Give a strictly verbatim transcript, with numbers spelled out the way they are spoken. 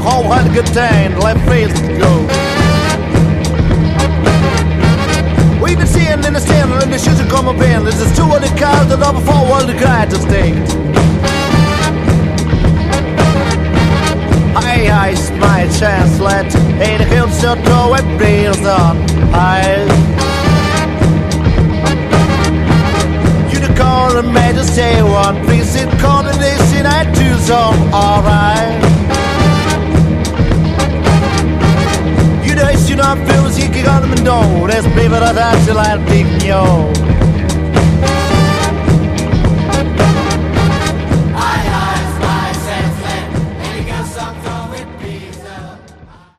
how hard good time, left face to go. We've been seeing in the stand, and the shoes are come up in. This is two of the cars that are before all the guys to stay. Hey, I my chance, let hey, the hills so tall and breeze on high. You the call and made us say one, please sit call and they see I do so, alright. You know, you know, feels you can go to the door, there's people that actually like big yo.